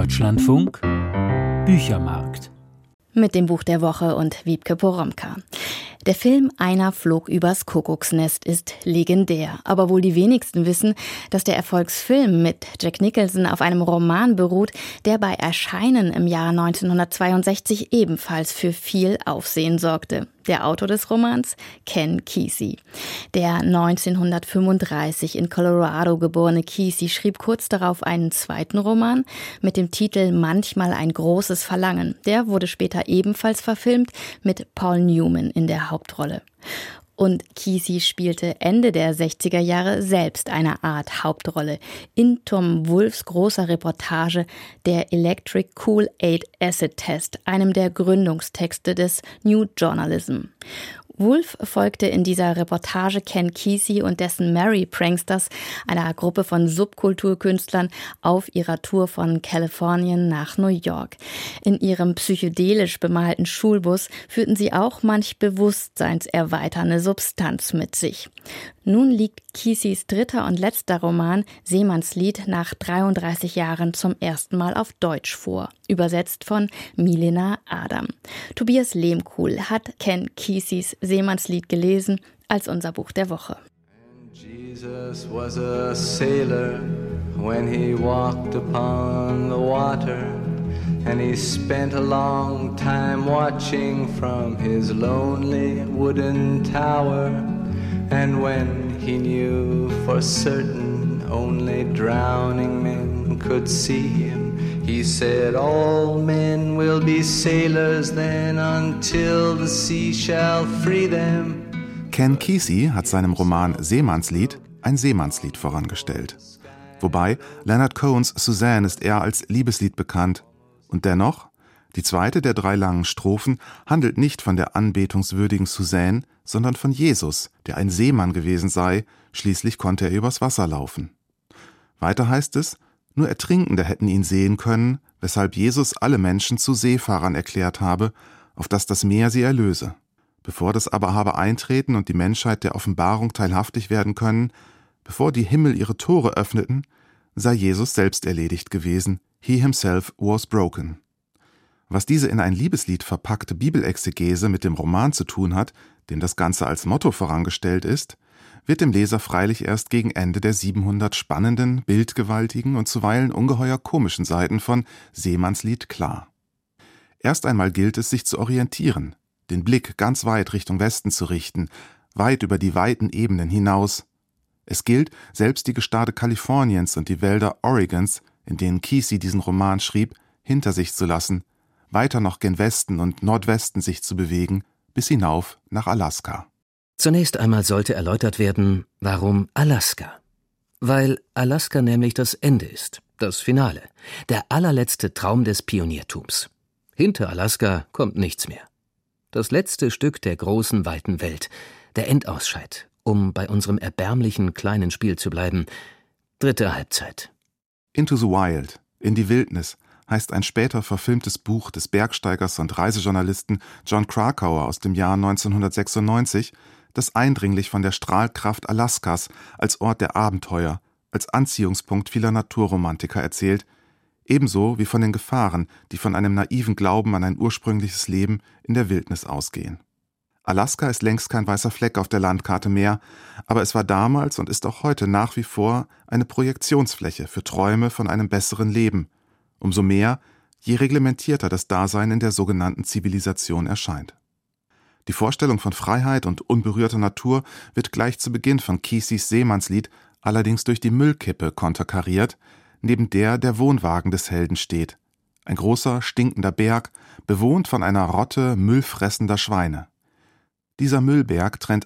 Deutschlandfunk Büchermarkt. Mit dem Buch der Woche und Wiebke Poromka. Der Film Einer flog übers Kuckucksnest ist legendär. Aber wohl die wenigsten wissen, dass der Erfolgsfilm mit Jack Nicholson auf einem Roman beruht, der bei Erscheinen im Jahr 1962 ebenfalls für viel Aufsehen sorgte. Der Autor des Romans, Ken Kesey. Der 1935 in Colorado geborene Kesey schrieb kurz darauf einen zweiten Roman mit dem Titel Manchmal ein großes Verlangen. Der wurde später ebenfalls verfilmt mit Paul Newman in der Hauptrolle. Und Kesey spielte Ende der 60er Jahre selbst eine Art Hauptrolle in Tom Wolfes großer Reportage Der Electric Kool-Aid Acid Test, einem der Gründungstexte des New Journalism. Wolf folgte in dieser Reportage Ken Kesey und dessen Merry Pranksters, einer Gruppe von Subkulturkünstlern, auf ihrer Tour von Kalifornien nach New York. In ihrem psychedelisch bemalten Schulbus führten sie auch manch bewusstseinserweiternde Substanz mit sich. Nun liegt Keseys dritter und letzter Roman Seemannslied nach 33 Jahren zum ersten Mal auf Deutsch vor, übersetzt von Milena Adam. Tobias Lehmkuhl hat Ken Keseys Seemannslied gelesen als unser Buch der Woche. Jesus was a sailor when he walked upon the water, and he spent a long time watching from his lonely wooden tower. And when he knew for certain only drowning men could see him, he said, all men will be sailors then until the sea shall free them. Ken Kesey hat seinem Roman Seemannslied ein Seemannslied vorangestellt. Wobei Leonard Cohens Suzanne ist eher als Liebeslied bekannt. Und dennoch, die zweite der 3 langen Strophen handelt nicht von der anbetungswürdigen Suzanne, sondern von Jesus, der ein Seemann gewesen sei, schließlich konnte er übers Wasser laufen. Weiter heißt es, nur Ertrinkende hätten ihn sehen können, weshalb Jesus alle Menschen zu Seefahrern erklärt habe, auf dass das Meer sie erlöse. Bevor das aber habe eintreten und die Menschheit der Offenbarung teilhaftig werden können, bevor die Himmel ihre Tore öffneten, sei Jesus selbst erledigt gewesen, he himself was broken. Was diese in ein Liebeslied verpackte Bibelexegese mit dem Roman zu tun hat, dem das Ganze als Motto vorangestellt ist, wird dem Leser freilich erst gegen Ende der 700 spannenden, bildgewaltigen und zuweilen ungeheuer komischen Seiten von Seemannslied klar. Erst einmal gilt es, sich zu orientieren, den Blick ganz weit Richtung Westen zu richten, weit über die weiten Ebenen hinaus. Es gilt, selbst die Gestade Kaliforniens und die Wälder Oregons, in denen Kesey diesen Roman schrieb, hinter sich zu lassen, weiter noch gen Westen und Nordwesten sich zu bewegen, bis hinauf nach Alaska. Zunächst einmal sollte erläutert werden, warum Alaska. Weil Alaska nämlich das Ende ist, das Finale, der allerletzte Traum des Pioniertums. Hinter Alaska kommt nichts mehr. Das letzte Stück der großen, weiten Welt, der Endausscheid, um bei unserem erbärmlichen kleinen Spiel zu bleiben, 3. Halbzeit. Into the Wild, in die Wildnis, heißt ein später verfilmtes Buch des Bergsteigers und Reisejournalisten Jon Krakauer aus dem Jahr 1996, das eindringlich von der Strahlkraft Alaskas als Ort der Abenteuer, als Anziehungspunkt vieler Naturromantiker erzählt, ebenso wie von den Gefahren, die von einem naiven Glauben an ein ursprüngliches Leben in der Wildnis ausgehen. Alaska ist längst kein weißer Fleck auf der Landkarte mehr, aber es war damals und ist auch heute nach wie vor eine Projektionsfläche für Träume von einem besseren Leben, umso mehr, je reglementierter das Dasein in der sogenannten Zivilisation erscheint. Die Vorstellung von Freiheit und unberührter Natur wird gleich zu Beginn von Keseys Seemannslied allerdings durch die Müllkippe konterkariert, neben der der Wohnwagen des Helden steht. Ein großer, stinkender Berg, bewohnt von einer Rotte müllfressender Schweine. Dieser Müllberg trennt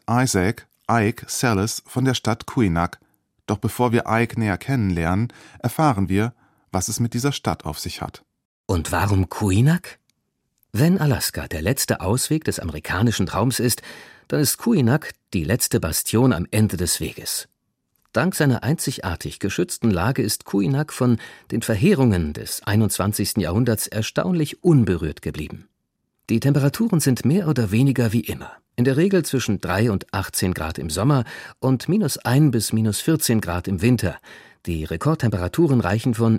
Ike Sallis von der Stadt Quinag. Doch bevor wir Ike näher kennenlernen, erfahren wir, was es mit dieser Stadt auf sich hat. Und warum Quinag? Wenn Alaska der letzte Ausweg des amerikanischen Traums ist, dann ist Quinag die letzte Bastion am Ende des Weges. Dank seiner einzigartig geschützten Lage ist Quinag von den Verheerungen des 21. Jahrhunderts erstaunlich unberührt geblieben. Die Temperaturen sind mehr oder weniger wie immer. In der Regel zwischen 3 und 18 Grad im Sommer und -1 bis -14 Grad im Winter. Die Rekordtemperaturen reichen von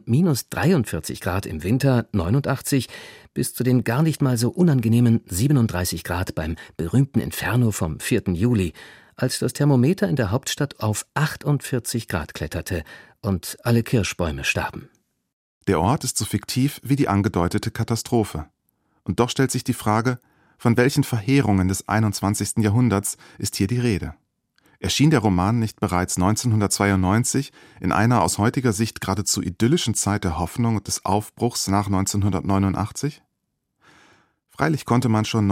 -43 Grad im Winter 89 bis zu den gar nicht mal so unangenehmen 37 Grad beim berühmten Inferno vom 4. Juli, als das Thermometer in der Hauptstadt auf 48 Grad kletterte und alle Kirschbäume starben. Der Ort ist so fiktiv wie die angedeutete Katastrophe. Und doch stellt sich die Frage, von welchen Verheerungen des 21. Jahrhunderts ist hier die Rede? Erschien der Roman nicht bereits 1992 in einer aus heutiger Sicht geradezu idyllischen Zeit der Hoffnung und des Aufbruchs nach 1989? Freilich konnte man schon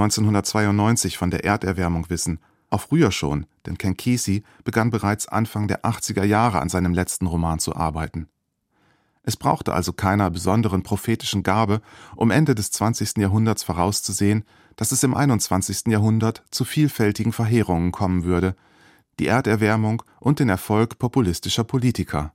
1992 von der Erderwärmung wissen, auch früher schon, denn Ken Kesey begann bereits Anfang der 80er Jahre an seinem letzten Roman zu arbeiten. Es brauchte also keiner besonderen prophetischen Gabe, um Ende des 20. Jahrhunderts vorauszusehen, dass es im 21. Jahrhundert zu vielfältigen Verheerungen kommen würde, die Erderwärmung und den Erfolg populistischer Politiker.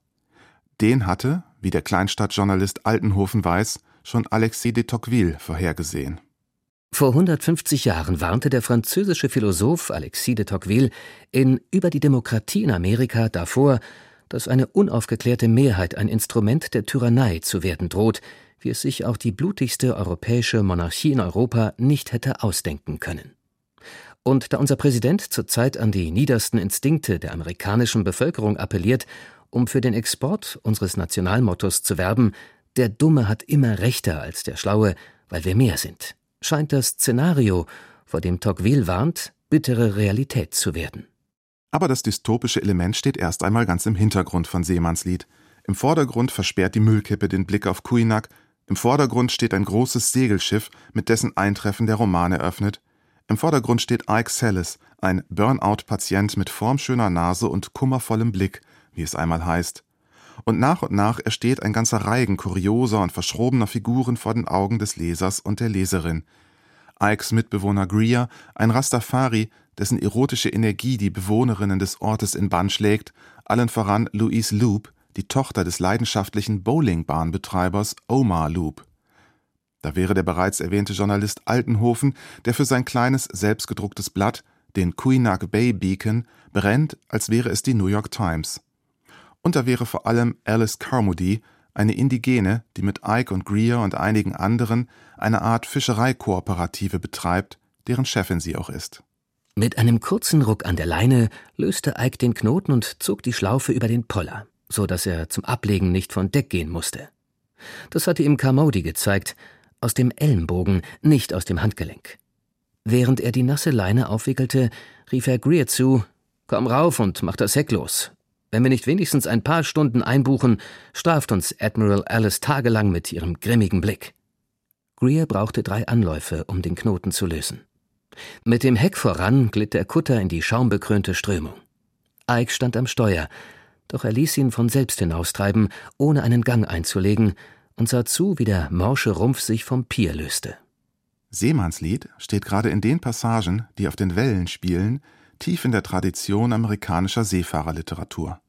Den hatte, wie der Kleinstadtjournalist Altenhofen weiß, schon Alexis de Tocqueville vorhergesehen. Vor 150 Jahren warnte der französische Philosoph Alexis de Tocqueville in »Über die Demokratie in Amerika« davor, dass eine unaufgeklärte Mehrheit ein Instrument der Tyrannei zu werden droht, wie es sich auch die blutigste europäische Monarchie in Europa nicht hätte ausdenken können. Und da unser Präsident zurzeit an die niedersten Instinkte der amerikanischen Bevölkerung appelliert, um für den Export unseres Nationalmottos zu werben, »Der Dumme hat immer rechter als der Schlaue, weil wir mehr sind«, scheint das Szenario, vor dem Tocqueville warnt, bittere Realität zu werden. Aber das dystopische Element steht erst einmal ganz im Hintergrund von Seemannslied. Im Vordergrund versperrt die Müllkippe den Blick auf Kuinak, im Vordergrund steht ein großes Segelschiff, mit dessen Eintreffen der Roman eröffnet. Im Vordergrund steht Ike Sallis, ein Burnout-Patient mit formschöner Nase und kummervollem Blick, wie es einmal heißt. Und nach ersteht ein ganzer Reigen kurioser und verschrobener Figuren vor den Augen des Lesers und der Leserin. Ikes Mitbewohner Greer, ein Rastafari, dessen erotische Energie die Bewohnerinnen des Ortes in Bann schlägt, allen voran Louise Loop, die Tochter des leidenschaftlichen Bowlingbahnbetreibers Omar Loop. Da wäre der bereits erwähnte Journalist Altenhofen, der für sein kleines, selbstgedrucktes Blatt, den Quinag Bay Beacon, brennt, als wäre es die New York Times. Und da wäre vor allem Alice Carmody, eine Indigene, die mit Ike und Greer und einigen anderen eine Art Fischereikooperative betreibt, deren Chefin sie auch ist. Mit einem kurzen Ruck an der Leine löste Ike den Knoten und zog die Schlaufe über den Poller, so dass er zum Ablegen nicht von Deck gehen musste. Das hatte ihm Carmody gezeigt, aus dem Ellenbogen, nicht aus dem Handgelenk. Während er die nasse Leine aufwickelte, rief er Greer zu: »Komm rauf und mach das Heck los. Wenn wir nicht wenigstens ein paar Stunden einbuchen, straft uns Admiral Alice tagelang mit ihrem grimmigen Blick.« Greer brauchte 3 Anläufe, um den Knoten zu lösen. Mit dem Heck voran glitt der Kutter in die schaumbekrönte Strömung. Ike stand am Steuer, doch er ließ ihn von selbst hinaustreiben, ohne einen Gang einzulegen, und sah zu, wie der morsche Rumpf sich vom Pier löste. Seemannslied steht gerade in den Passagen, die auf den Wellen spielen, tief in der Tradition amerikanischer Seefahrerliteratur.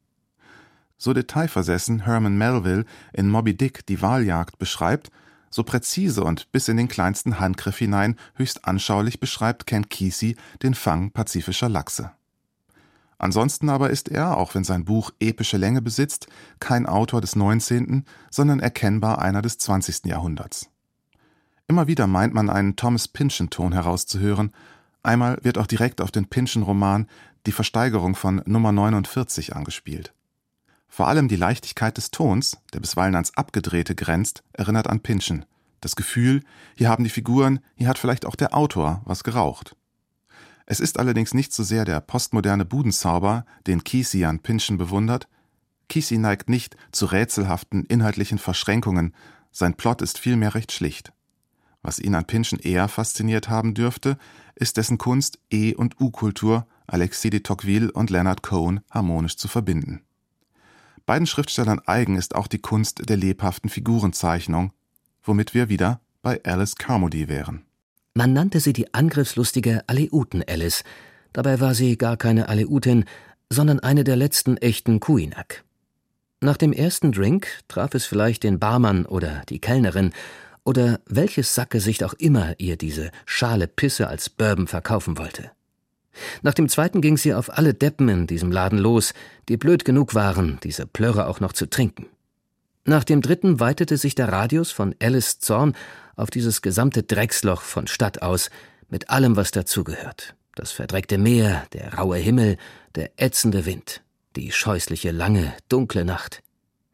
So detailversessen Herman Melville in Moby Dick die Waljagd beschreibt, so präzise und bis in den kleinsten Handgriff hinein höchst anschaulich beschreibt Ken Kesey den Fang pazifischer Lachse. Ansonsten aber ist er, auch wenn sein Buch epische Länge besitzt, kein Autor des 19., sondern erkennbar einer des 20. Jahrhunderts. Immer wieder meint man einen Thomas Pynchon-Ton herauszuhören. Einmal wird auch direkt auf den Pynchon-Roman Die Versteigerung von Nummer 49 angespielt. Vor allem die Leichtigkeit des Tons, der bisweilen ans Abgedrehte grenzt, erinnert an Pynchon. Das Gefühl, hier haben die Figuren, hier hat vielleicht auch der Autor was geraucht. Es ist allerdings nicht so sehr der postmoderne Budenzauber, den Kesey an Pynchon bewundert. Kesey neigt nicht zu rätselhaften inhaltlichen Verschränkungen, sein Plot ist vielmehr recht schlicht. Was ihn an Pynchon eher fasziniert haben dürfte, ist dessen Kunst, E- und U-Kultur, Alexis de Tocqueville und Leonard Cohen harmonisch zu verbinden. Beiden Schriftstellern eigen ist auch die Kunst der lebhaften Figurenzeichnung, womit wir wieder bei Alice Carmody wären. Man nannte sie die angriffslustige Aleuten-Alice. Dabei war sie gar keine Aleutin, sondern eine der letzten echten Quinag. Nach dem ersten Drink traf es vielleicht den Barmann oder die Kellnerin, oder welches Sackgesicht auch immer ihr diese schale Pisse als Bourbon verkaufen wollte. Nach dem zweiten ging sie auf alle Deppen in diesem Laden los, die blöd genug waren, diese Plörre auch noch zu trinken. Nach dem dritten weitete sich der Radius von Alice Zorn auf dieses gesamte Drecksloch von Stadt aus, mit allem, was dazugehört. Das verdreckte Meer, der raue Himmel, der ätzende Wind, die scheußliche, lange, dunkle Nacht.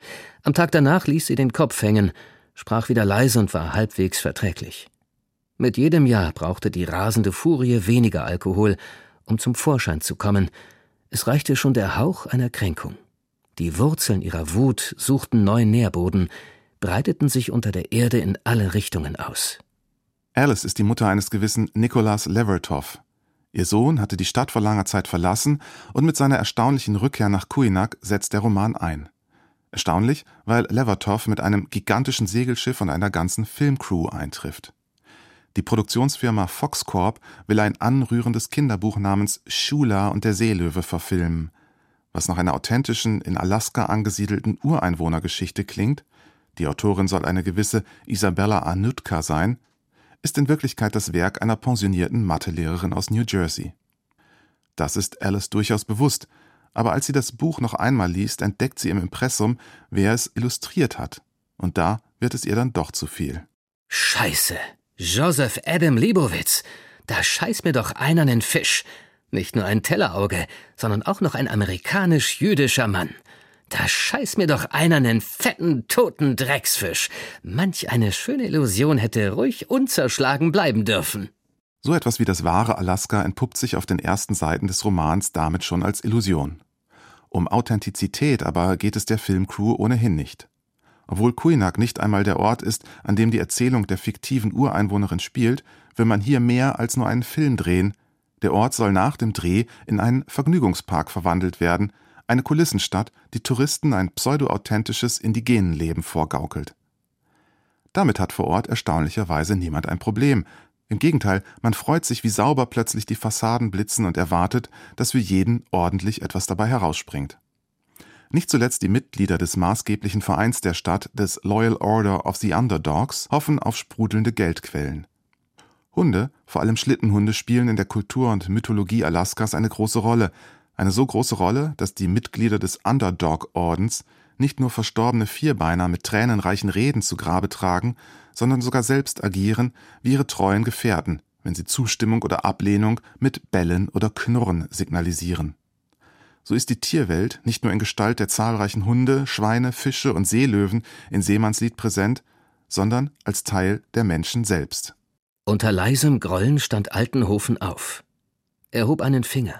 Am Tag danach ließ sie den Kopf hängen, sprach wieder leise und war halbwegs verträglich. Mit jedem Jahr brauchte die rasende Furie weniger Alkohol, um zum Vorschein zu kommen. Es reichte schon der Hauch einer Kränkung. Die Wurzeln ihrer Wut suchten neuen Nährboden, breiteten sich unter der Erde in alle Richtungen aus. Alice ist die Mutter eines gewissen Nicholas Levertov. Ihr Sohn hatte die Stadt vor langer Zeit verlassen und mit seiner erstaunlichen Rückkehr nach Kuinak setzt der Roman ein. Erstaunlich, weil Levertov mit einem gigantischen Segelschiff und einer ganzen Filmcrew eintrifft. Die Produktionsfirma Fox Corp will ein anrührendes Kinderbuch namens Shula und der Seelöwe verfilmen. Was nach einer authentischen, in Alaska angesiedelten Ureinwohnergeschichte klingt, die Autorin soll eine gewisse Isabella Anutka sein, ist in Wirklichkeit das Werk einer pensionierten Mathelehrerin aus New Jersey. Das ist Alice durchaus bewusst, aber als sie das Buch noch einmal liest, entdeckt sie im Impressum, wer es illustriert hat. Und da wird es ihr dann doch zu viel. Scheiße, Joseph Adam Leibowitz, da scheiß mir doch einer nen Fisch. Nicht nur ein Tellerauge, sondern auch noch ein amerikanisch-jüdischer Mann. Da scheiß mir doch einer nen fetten, toten Drecksfisch. Manch eine schöne Illusion hätte ruhig unzerschlagen bleiben dürfen. So etwas wie das wahre Alaska entpuppt sich auf den ersten Seiten des Romans damit schon als Illusion. Um Authentizität aber geht es der Filmcrew ohnehin nicht. Obwohl Kuinak nicht einmal der Ort ist, an dem die Erzählung der fiktiven Ureinwohnerin spielt, will man hier mehr als nur einen Film drehen. Der Ort soll nach dem Dreh in einen Vergnügungspark verwandelt werden, eine Kulissenstadt, die Touristen ein pseudo-authentisches Indigenenleben vorgaukelt. Damit hat vor Ort erstaunlicherweise niemand ein Problem. Im Gegenteil, man freut sich, wie sauber plötzlich die Fassaden blitzen und erwartet, dass für jeden ordentlich etwas dabei herausspringt. Nicht zuletzt die Mitglieder des maßgeblichen Vereins der Stadt, des Loyal Order of the Underdogs, hoffen auf sprudelnde Geldquellen. Hunde, vor allem Schlittenhunde, spielen in der Kultur und Mythologie Alaskas eine große Rolle. Eine so große Rolle, dass die Mitglieder des Underdog-Ordens nicht nur verstorbene Vierbeiner mit tränenreichen Reden zu Grabe tragen, sondern sogar selbst agieren wie ihre treuen Gefährten, wenn sie Zustimmung oder Ablehnung mit Bellen oder Knurren signalisieren. So ist die Tierwelt nicht nur in Gestalt der zahlreichen Hunde, Schweine, Fische und Seelöwen in Seemannslied präsent, sondern als Teil der Menschen selbst. Unter leisem Grollen stand Altenhofen auf. Er hob einen Finger.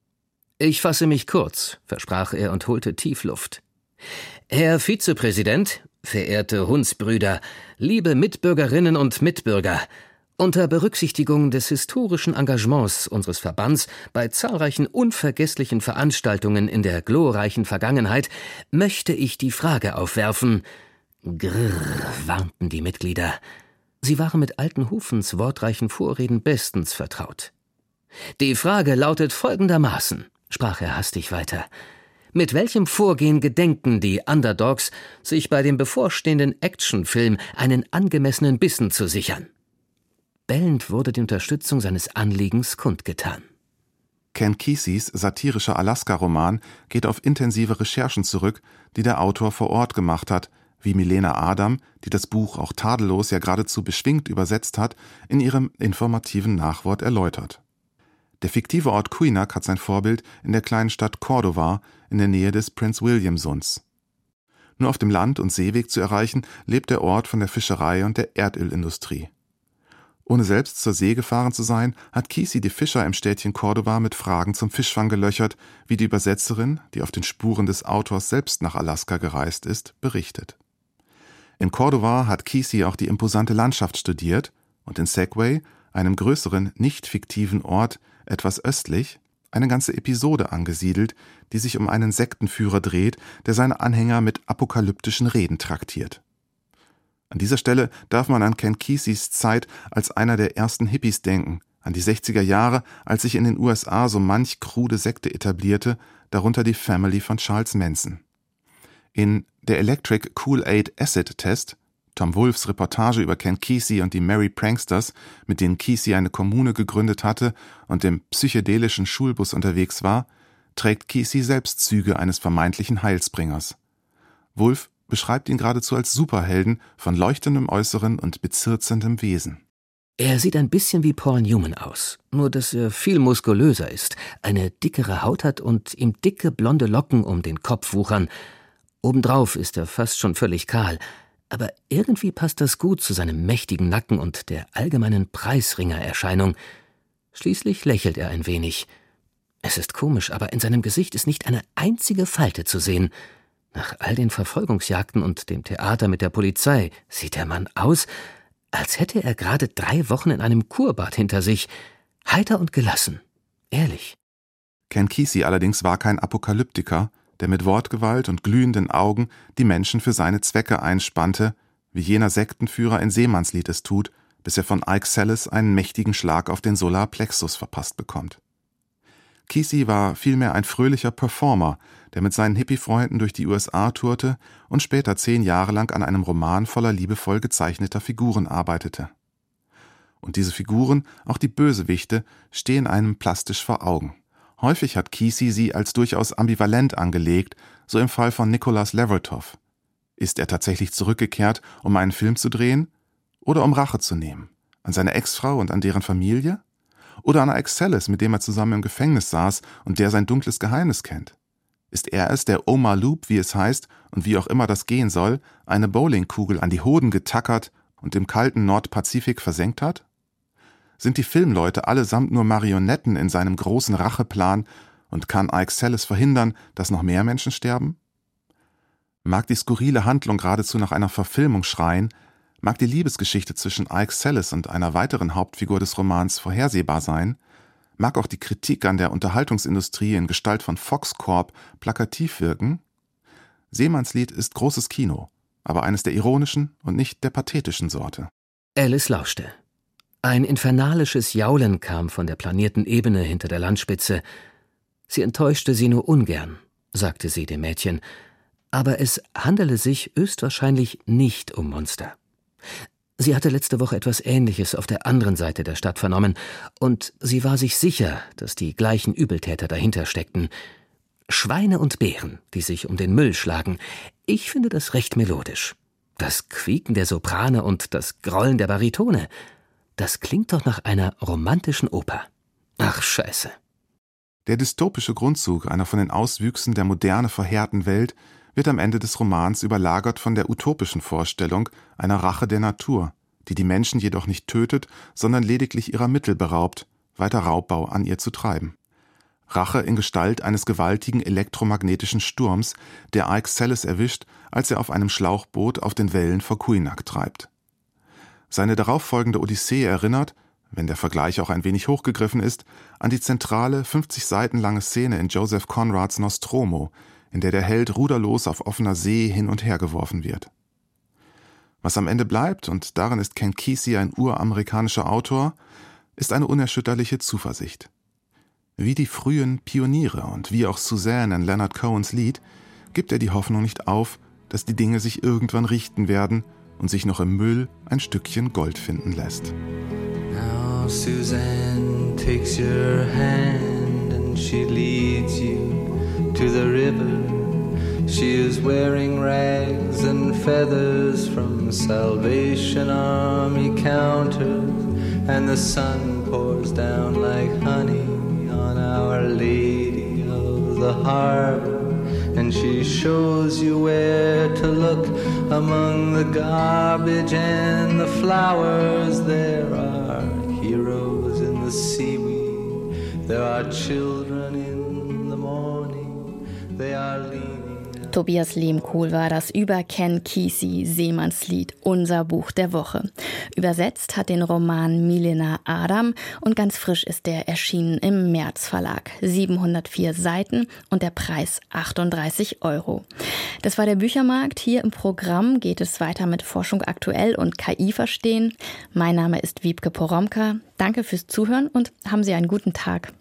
»Ich fasse mich kurz«, versprach er und holte tief Luft. »Herr Vizepräsident, verehrte Hundsbrüder, liebe Mitbürgerinnen und Mitbürger, unter Berücksichtigung des historischen Engagements unseres Verbands bei zahlreichen unvergesslichen Veranstaltungen in der glorreichen Vergangenheit möchte ich die Frage aufwerfen.« Grrr, warnten die Mitglieder. Sie waren mit Altenhofens wortreichen Vorreden bestens vertraut. »Die Frage lautet folgendermaßen«, sprach er hastig weiter. »Mit welchem Vorgehen gedenken die Underdogs, sich bei dem bevorstehenden Actionfilm einen angemessenen Bissen zu sichern?« Bellend wurde die Unterstützung seines Anliegens kundgetan. Ken Keseys satirischer Alaska-Roman geht auf intensive Recherchen zurück, die der Autor vor Ort gemacht hat, wie Milena Adam, die das Buch auch tadellos, ja geradezu beschwingt übersetzt hat, in ihrem informativen Nachwort erläutert. Der fiktive Ort Kuinak hat sein Vorbild in der kleinen Stadt Cordova in der Nähe des Prince William Sunds. Nur auf dem Land- und Seeweg zu erreichen, lebt der Ort von der Fischerei und der Erdölindustrie. Ohne selbst zur See gefahren zu sein, hat Kesey die Fischer im Städtchen Cordova mit Fragen zum Fischfang gelöchert, wie die Übersetzerin, die auf den Spuren des Autors selbst nach Alaska gereist ist, berichtet. In Cordova hat Kesey auch die imposante Landschaft studiert und in Segway, einem größeren, nicht fiktiven Ort, etwas östlich, eine ganze Episode angesiedelt, die sich um einen Sektenführer dreht, der seine Anhänger mit apokalyptischen Reden traktiert. An dieser Stelle darf man an Ken Keseys Zeit als einer der ersten Hippies denken, an die 60er Jahre, als sich in den USA so manch krude Sekte etablierte, darunter die Family von Charles Manson. In der Electric Kool-Aid Acid Test, Tom Wolfes Reportage über Ken Kesey und die Merry Pranksters, mit denen Kesey eine Kommune gegründet hatte und im psychedelischen Schulbus unterwegs war, trägt Kesey selbst Züge eines vermeintlichen Heilsbringers. Wolfe beschreibt ihn geradezu als Superhelden von leuchtendem Äußeren und bezirzendem Wesen. Er sieht ein bisschen wie Paul Newman aus, nur dass er viel muskulöser ist, eine dickere Haut hat und ihm dicke blonde Locken um den Kopf wuchern. Obendrauf ist er fast schon völlig kahl, aber irgendwie passt das gut zu seinem mächtigen Nacken und der allgemeinen Preisringererscheinung. Schließlich lächelt er ein wenig. Es ist komisch, aber in seinem Gesicht ist nicht eine einzige Falte zu sehen. Nach all den Verfolgungsjagden und dem Theater mit der Polizei sieht der Mann aus, als hätte er gerade 3 Wochen in einem Kurbad hinter sich. Heiter und gelassen. Ehrlich. Ken Kesey allerdings war kein Apokalyptiker, der mit Wortgewalt und glühenden Augen die Menschen für seine Zwecke einspannte, wie jener Sektenführer in Seemannslied es tut, bis er von Ike Sallis einen mächtigen Schlag auf den Solarplexus verpasst bekommt. Kesey war vielmehr ein fröhlicher Performer, der mit seinen Hippie-Freunden durch die USA tourte und später 10 Jahre lang an einem Roman voller liebevoll gezeichneter Figuren arbeitete. Und diese Figuren, auch die Bösewichte, stehen einem plastisch vor Augen. Häufig hat Kesey sie als durchaus ambivalent angelegt, so im Fall von Nicholas Levertov. Ist er tatsächlich zurückgekehrt, um einen Film zu drehen? Oder um Rache zu nehmen? An seine Ex-Frau und an deren Familie? Oder an Ike Sallis, mit dem er zusammen im Gefängnis saß und der sein dunkles Geheimnis kennt? Ist er es, der Omar Loop, wie es heißt, und wie auch immer das gehen soll, eine Bowlingkugel an die Hoden getackert und im kalten Nordpazifik versenkt hat? Sind die Filmleute allesamt nur Marionetten in seinem großen Racheplan und kann Ike Sallis verhindern, dass noch mehr Menschen sterben? Mag die skurrile Handlung geradezu nach einer Verfilmung schreien, mag die Liebesgeschichte zwischen Ike Sallis und einer weiteren Hauptfigur des Romans vorhersehbar sein, mag auch die Kritik an der Unterhaltungsindustrie in Gestalt von Fox Corp plakativ wirken, Seemannslied ist großes Kino, aber eines der ironischen und nicht der pathetischen Sorte. Alice lauschte. Ein infernalisches Jaulen kam von der planierten Ebene hinter der Landspitze. Sie enttäuschte sie nur ungern, sagte sie dem Mädchen, aber es handele sich höchstwahrscheinlich nicht um Monster. Sie hatte letzte Woche etwas Ähnliches auf der anderen Seite der Stadt vernommen, und sie war sich sicher, dass die gleichen Übeltäter dahinter steckten. Schweine und Bären, die sich um den Müll schlagen. Ich finde das recht melodisch. Das Quieken der Soprane und das Grollen der Baritone. Das klingt doch nach einer romantischen Oper. Ach, Scheiße. Der dystopische Grundzug einer von den Auswüchsen der Moderne verheerten Welt wird am Ende des Romans überlagert von der utopischen Vorstellung einer Rache der Natur, die die Menschen jedoch nicht tötet, sondern lediglich ihrer Mittel beraubt, weiter Raubbau an ihr zu treiben. Rache in Gestalt eines gewaltigen elektromagnetischen Sturms, der Ike Sallis erwischt, als er auf einem Schlauchboot auf den Wellen vor Kuinak treibt. Seine darauffolgende Odyssee erinnert, wenn der Vergleich auch ein wenig hochgegriffen ist, an die zentrale 50 Seiten lange Szene in Joseph Conrads Nostromo, in der der Held ruderlos auf offener See hin und her geworfen wird. Was am Ende bleibt, und darin ist Ken Kesey ein uramerikanischer Autor, ist eine unerschütterliche Zuversicht. Wie die frühen Pioniere und wie auch Suzanne in Leonard Cohens Lied gibt er die Hoffnung nicht auf, dass die Dinge sich irgendwann richten werden und sich noch im Müll ein Stückchen Gold finden lässt. Now Suzanne takes your hand and she leads you to the river. She is wearing rags and feathers from Salvation Army counters, and the sun pours down like honey on Our Lady of the Harbor, and she shows you where to look among the garbage and the flowers. There are heroes in the seaweed, there are children in the morning, they are leaning. Tobias Lehmkuhl war das über Ken Kesey, Seemannslied, unser Buch der Woche. Übersetzt hat den Roman Milena Adam und ganz frisch ist der erschienen im März Verlag. 704 Seiten und der Preis 38 €. Das war der Büchermarkt. Hier im Programm geht es weiter mit Forschung aktuell und KI verstehen. Mein Name ist Wiebke Poromka. Danke fürs Zuhören und haben Sie einen guten Tag.